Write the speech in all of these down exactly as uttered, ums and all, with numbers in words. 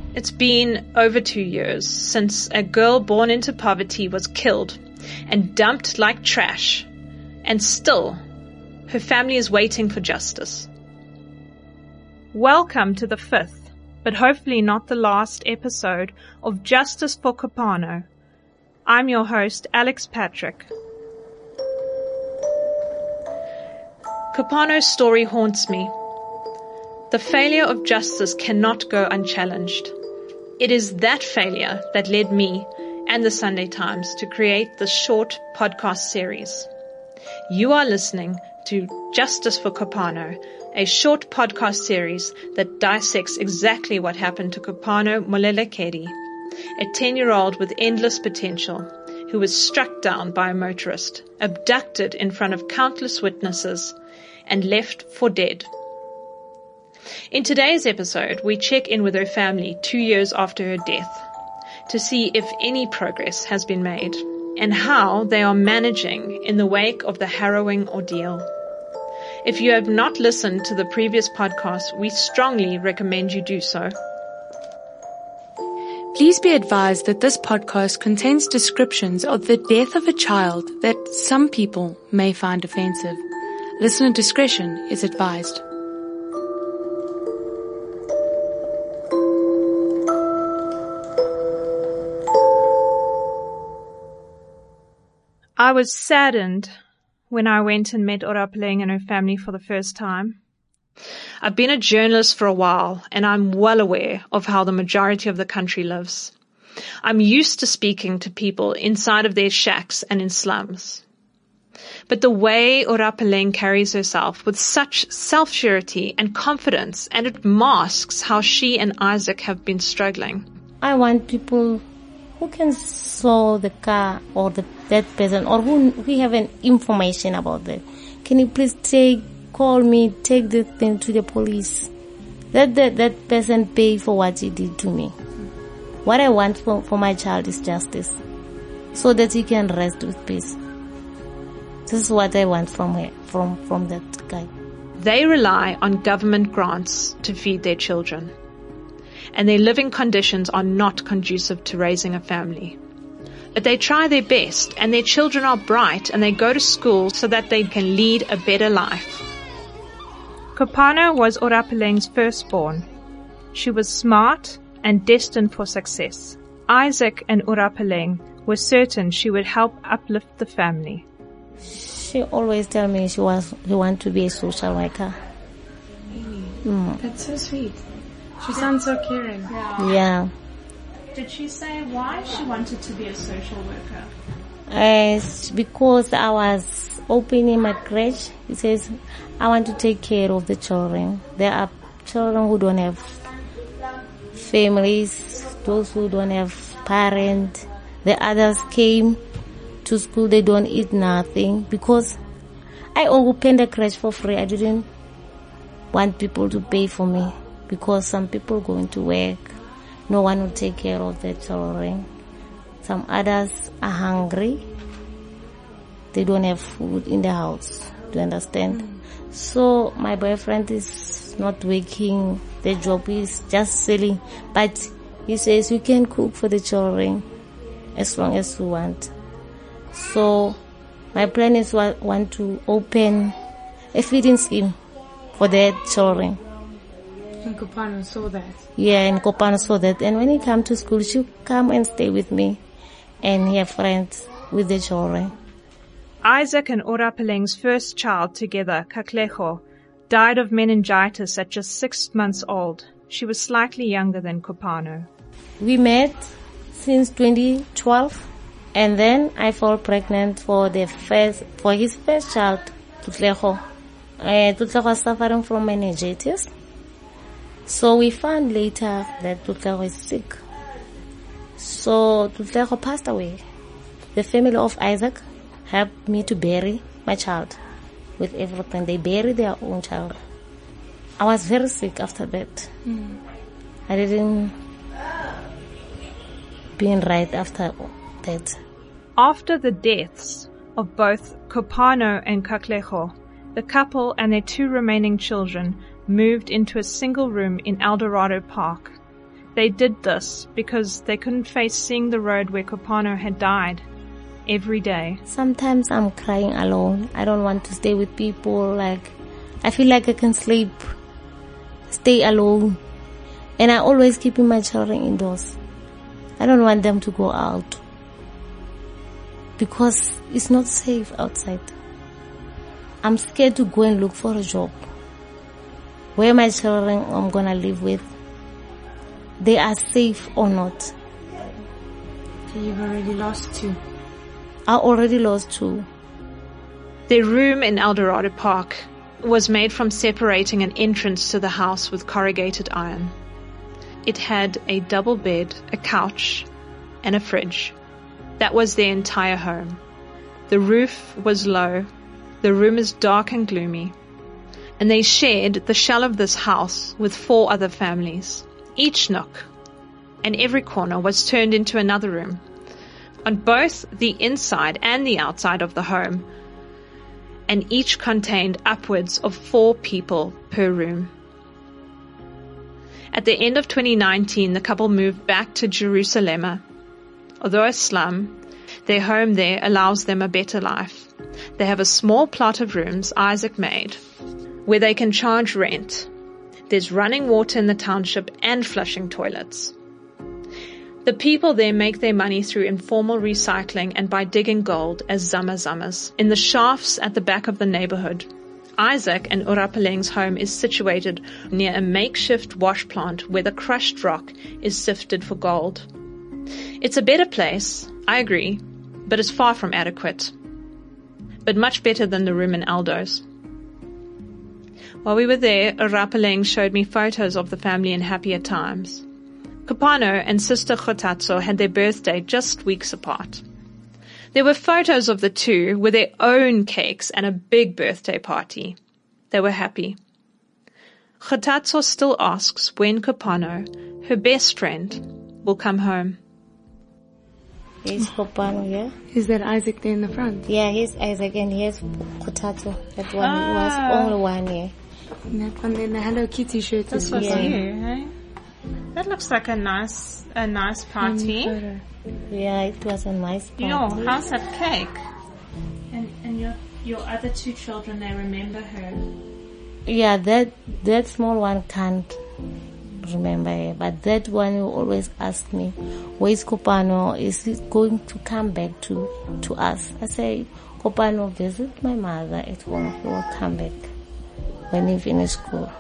It's been over two years since a girl born into poverty was killed and dumped like trash, and still her family is waiting for justice. Welcome to the fifth, but hopefully not the last episode of Justice for Kopano. I'm your host, Alex Patrick. Kopano's story haunts me. The failure of justice cannot go unchallenged. It is that failure that led me and the Sunday Times to create this short podcast series. You are listening to Justice for Kopano, a short podcast series that dissects exactly what happened to Kopano Molelekedi, a ten-year-old with endless potential who was struck down by a motorist, abducted in front of countless witnesses, and left for dead. In today's episode, we check in with her family two years after her death to see if any progress has been made and how they are managing in the wake of the harrowing ordeal. If you have not listened to the previous podcast, we strongly recommend you do so. Please be advised that this podcast contains descriptions of the death of a child that some people may find offensive. Listener discretion is advised. I was saddened when I went and met Orapeleng and her family for the first time. I've been a journalist for a while, and I'm well aware of how the majority of the country lives. I'm used to speaking to people inside of their shacks and in slums. But the way Orapeleng carries herself with such self-surety and confidence, and it masks how she and Isaac have been struggling. I want people who can saw the car or the that person, or who we have an information about that. Can you please take, call me, take the thing to the police. Let that, that person pay for what he did to me. What I want for, for my child is justice, so that he can rest with peace. This is what I want from her, from, from that guy. They rely on government grants to feed their children, and their living conditions are not conducive to raising a family. But they try their best, and their children are bright, and they go to school so that they can lead a better life. Kopano was Orapeleng's firstborn. She was smart and destined for success. Isaac and Orapeleng were certain she would help uplift the family. She always tell me she was she want to be a social worker. Really? Mm. That's so sweet. She sounds so caring. Yeah. yeah. Did she say why she wanted to be a social worker? Uh, because I was opening my crèche. It says, I want to take care of the children. There are children who don't have families, those who don't have parents. The others came to school, they don't eat nothing. Because I opened the crèche for free. I didn't want people to pay for me, because some people going to work. No one will take care of their children. Some others are hungry. They don't have food in the house. Do you understand? Mm. So my boyfriend is not working. The job is just selling. But he says, you can cook for the children as long as you want. So my plan is I want to open a feeding scheme for their children. And Kopano saw that. Yeah, and Kopano saw that. And when he come to school, she'll come and stay with me and have friends with the children. Isaac and Orapeleng's first child together, Katlego, died of meningitis at just six months old. She was slightly younger than Kopano. We met since twenty twelve, and then I fall pregnant for the first, for his first child, Tutlego. Uh, Tutlego was suffering from meningitis. So we found later that Tutlego is sick. So Tutlego passed away. The family of Isaac helped me to bury my child with everything. They buried their own child. I was very sick after that. Mm. I didn't been right after that. After the deaths of both Kopano and Katlego, the couple and their two remaining children moved into a single room in Eldorado Park. they did this because they couldn't face seeing the road where Kopano had died every day. Sometimes I'm crying alone. I don't want to stay with people. Like, I feel like I can sleep, stay alone. And I always keep my children indoors. I don't want them to go out because it's not safe outside. I'm scared to go and look for a job. Where my children I'm gonna live with, they are safe or not. So you've already lost two. I already lost two. Their room in Eldorado Park was made from separating an entrance to the house with corrugated iron. It had a double bed, a couch, and a fridge. That was their entire home. The roof was low. The room is dark and gloomy. And they shared the shell of this house with four other families. Each nook and every corner was turned into another room, on both the inside and the outside of the home, and each contained upwards of four people per room. At the end of twenty nineteen, the couple moved back to Jerusalem. Although a slum, their home there allows them a better life. They have a small plot of rooms Isaac made, where they can charge rent. There's running water in the township and flushing toilets. The people there make their money through informal recycling and by digging gold as zama zamas. In the shafts at the back of the neighborhood, Isaac and Urapeleng's home is situated near a makeshift wash plant where the crushed rock is sifted for gold. It's a better place, I agree, but it's far from adequate. But much better than the room in Aldo's. While we were there, Urapeleng showed me photos of the family in happier times. Kopano and sister Khotatso had their birthday just weeks apart. There were photos of the two with their own cakes and a big birthday party. They were happy. Khotatso still asks when Kopano, her best friend, will come home. Here's Kopano, yeah? Is that Isaac there in the front? Yeah, here's Isaac and here's Khotatso. That one Ah. was only one year. And that one in the Hello Kitty shirt. This as was well. you, hey? That looks like a nice, a nice party. Photo. Yeah, it was a nice party. Yo, how's that cake? And and your your other two children, they remember her. Yeah, that that small one can't remember her, but that one will always ask me, where's Kopano? Is he going to come back to, to us? I say, Kopano, visit my mother at home. He will come back when he finish school.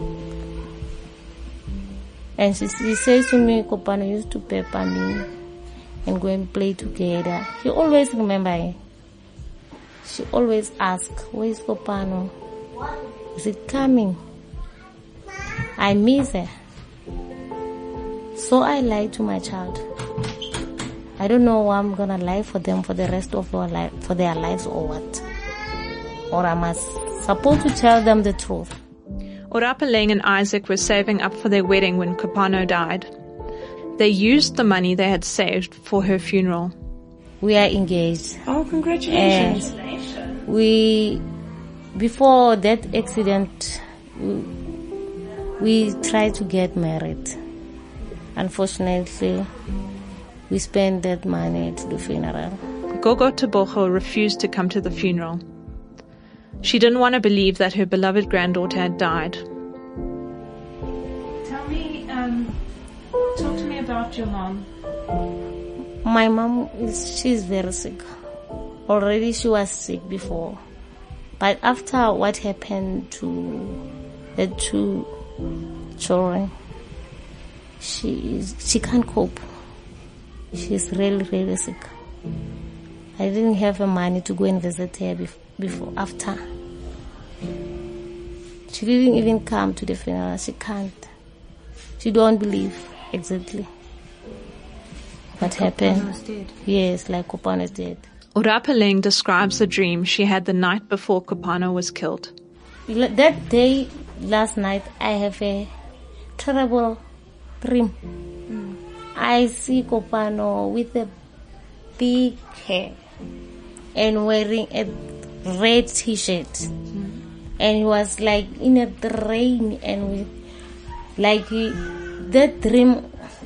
And she, she says to me, Kopano used to pepper me and go and play together. She always remember her. She always asks, where is Kopano? Is it coming? I miss her. So I lie to my child. I don't know why I'm gonna lie for them for the rest of their life, for their lives or what. Or am I supposed to tell them the truth? Urapeleng and Isaac were saving up for their wedding when Kopano died. They used the money they had saved for her funeral. We are engaged. Oh, congratulations. And we, before that accident, we, we tried to get married. Unfortunately, we spent that money at the funeral. Gogo Tebogo refused to come to the funeral. She didn't want to believe that her beloved granddaughter had died. Tell me, um, talk to me about your mom. My mom, is she's very sick. Already she was sick before. But after what happened to the two children, she is, she can't cope. She's really, really sick. I didn't have the money to go and visit her before, before after. She didn't even come to the funeral. She can't. She don't believe exactly what happened. Kopano's dead. Yes, like Kopano is dead. Urapeleng describes the dream she had the night before Kopano was killed. That day, last night, I have a terrible dream. Mm. I see Kopano with a big hair and wearing a red t-shirt. Mm. And he was like in a rain and with, like he, that dream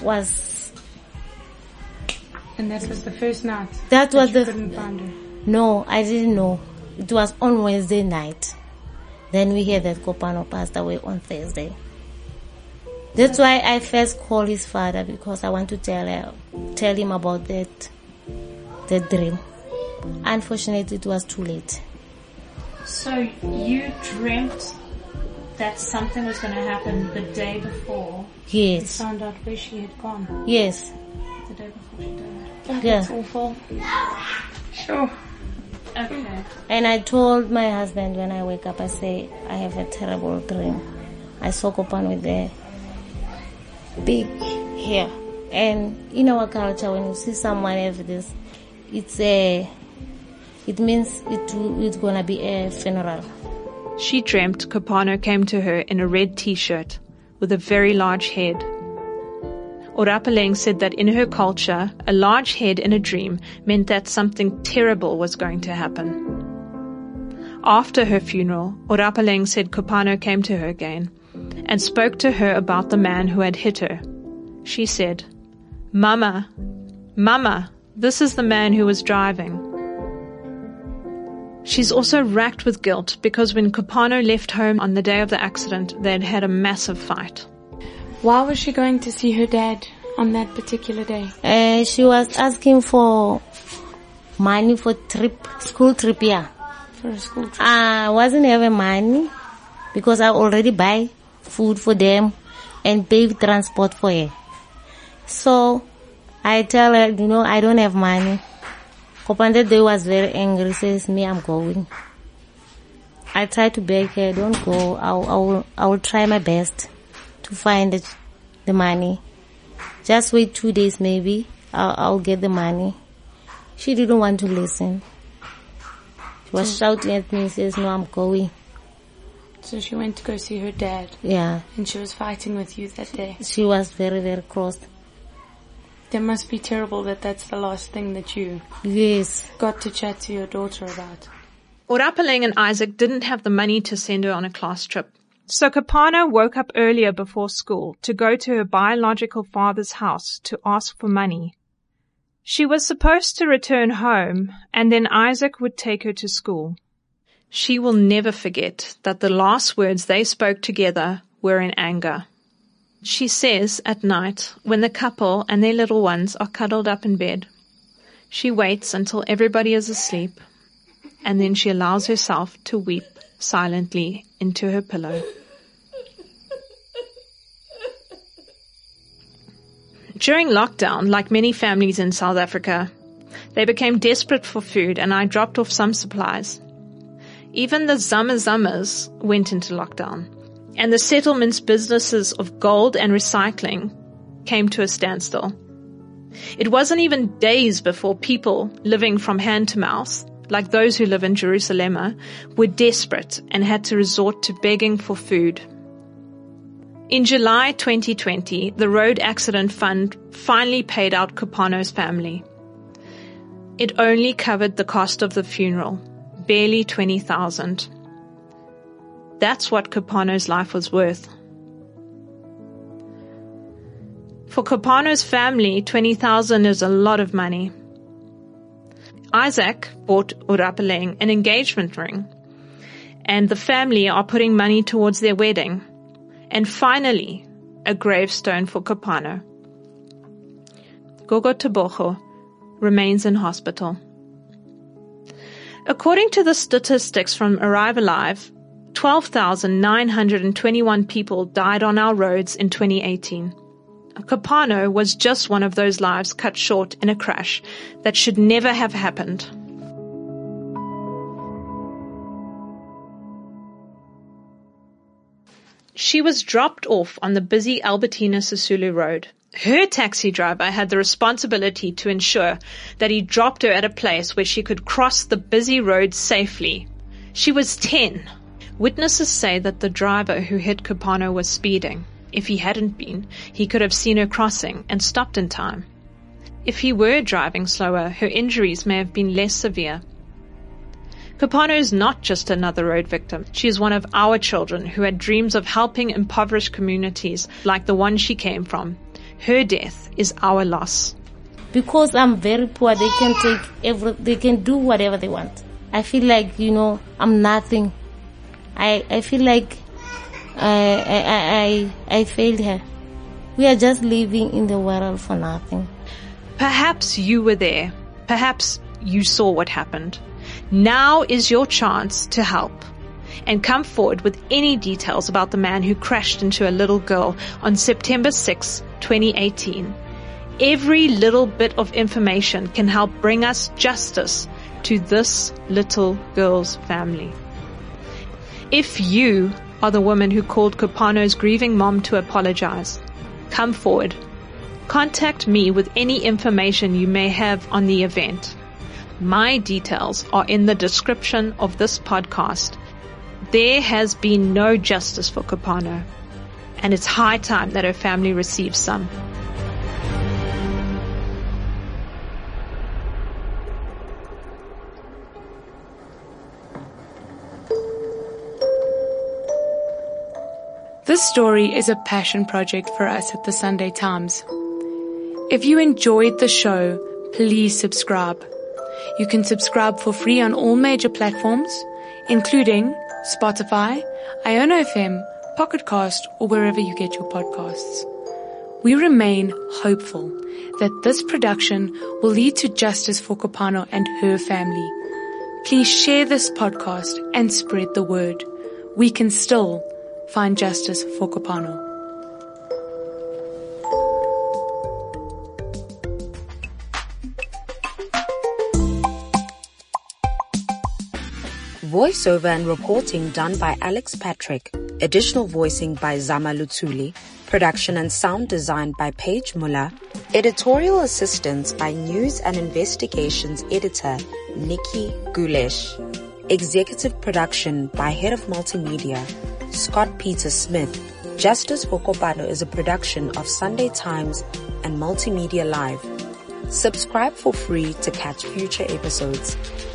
was... And that was the first night? That, that was you the... couldn't find her? No, I didn't know. It was on Wednesday night. Then we heard that Kopano passed away on Thursday. That's why I first called his father, because I want to tell her, tell him about that, that dream. Unfortunately, it was too late. So you dreamt that something was going to happen the day before Yes. You found out where she had gone? Yes. the day before she died. Oh, Yeah. that's awful. Sure. Okay. And I told my husband when I wake up, I say, I have a terrible dream. I saw Kopano with the big hair. And in our culture, when you see someone have this, it's a, it means it it's gonna be a funeral. She dreamt Kopano came to her in a red t-shirt with a very large head. Orapaleng said that in her culture, a large head in a dream meant that something terrible was going to happen. After her funeral, Orapaleng said Kopano came to her again and spoke to her about the man who had hit her. She said, Mama, Mama, this is the man who was driving. She's also racked with guilt because when Kopano left home on the day of the accident, they had had a massive fight. Why was she going to see her dad on that particular day? Uh, she was asking for money for trip, school trip, yeah. For a school trip? I wasn't having money because I already buy food for them and pay transport for her. So I tell her, you know, I don't have money. Kopano that day was very angry, says, me, I'm going. I try to beg her, don't go. I'll, I'll, I'll try my best to find the, the money. Just wait two days maybe. I'll, I'll get the money. She didn't want to listen. She was So- shouting at me, says, no, I'm going. So she went to go see her dad, Yeah. and she was fighting with you that day. She was very, very cross. That must be terrible that that's the last thing that you Yes. got to chat to your daughter about. Orapaleng and Isaac didn't have the money to send her on a class trip. So Kopano woke up earlier before school to go to her biological father's house to ask for money. She was supposed to return home, and then Isaac would take her to school. She will never forget that the last words they spoke together were in anger. She says at night, when the couple and their little ones are cuddled up in bed, she waits until everybody is asleep, and then she allows herself to weep silently into her pillow. During lockdown, like many families in South Africa, they became desperate for food, and I dropped off some supplies. Even the Zama Zamas went into lockdown, and the settlement's businesses of gold and recycling came to a standstill. It wasn't even days before people living from hand to mouth, like those who live in Jerusalem, were desperate and had to resort to begging for food. In July twenty twenty, the Road Accident Fund finally paid out Kopano's family. It only covered the cost of the funeral, barely twenty thousand. That's what Kopano's life was worth. For Kopano's family, twenty thousand is a lot of money. Isaac bought Orapaleng an engagement ring, and the family are putting money towards their wedding. And finally, a gravestone for Kopano. Gogo Tebogo remains in hospital. According to the statistics from Arrive Alive, twelve thousand nine hundred twenty-one people died on our roads in twenty eighteen. Kopano was just one of those lives cut short in a crash that should never have happened. She was dropped off on the busy Albertina Sisulu Road. Her taxi driver had the responsibility to ensure that he dropped her at a place where she could cross the busy road safely. She was ten. Witnesses say that the driver who hit Kopano was speeding. If he hadn't been, he could have seen her crossing and stopped in time. If he were driving slower, her injuries may have been less severe. Kopano is not just another road victim. She is one of our children who had dreams of helping impoverished communities like the one she came from. Her death is our loss. Because I'm very poor, they can take every, they can do whatever they want. I feel like, you know, I'm nothing. I, I feel like I, I, I, I failed her. We are just living in the world for nothing. Perhaps you were there. Perhaps you saw what happened. Now is your chance to help. And come forward with any details about the man who crashed into a little girl on September sixth, twenty eighteen. Every little bit of information can help bring us justice to this little girl's family. If you are the woman who called Kopano's grieving mom to apologize, come forward. Contact me with any information you may have on the event. My details are in the description of this podcast. There has been no justice for Kopano, and it's high time that her family receives some. This story is a passion project for us at the Sunday Times. If you enjoyed the show, please subscribe. You can subscribe for free on all major platforms, including Spotify, Iono F M, Pocket Cast, or wherever you get your podcasts. We remain hopeful that this production will lead to justice for Kopano and her family. Please share this podcast and spread the word. We can still find justice for Kopano. Voiceover and reporting done by Alex Patrick. Additional voicing by Zama Lutsuli. Production and sound design by Paige Muller. Editorial assistance by News and Investigations editor Nikki Gulesh. Executive production by Head of Multimedia Scott Peter Smith. Justice for Kopano is a production of Sunday Times and Multimedia Live. Subscribe for free to catch future episodes.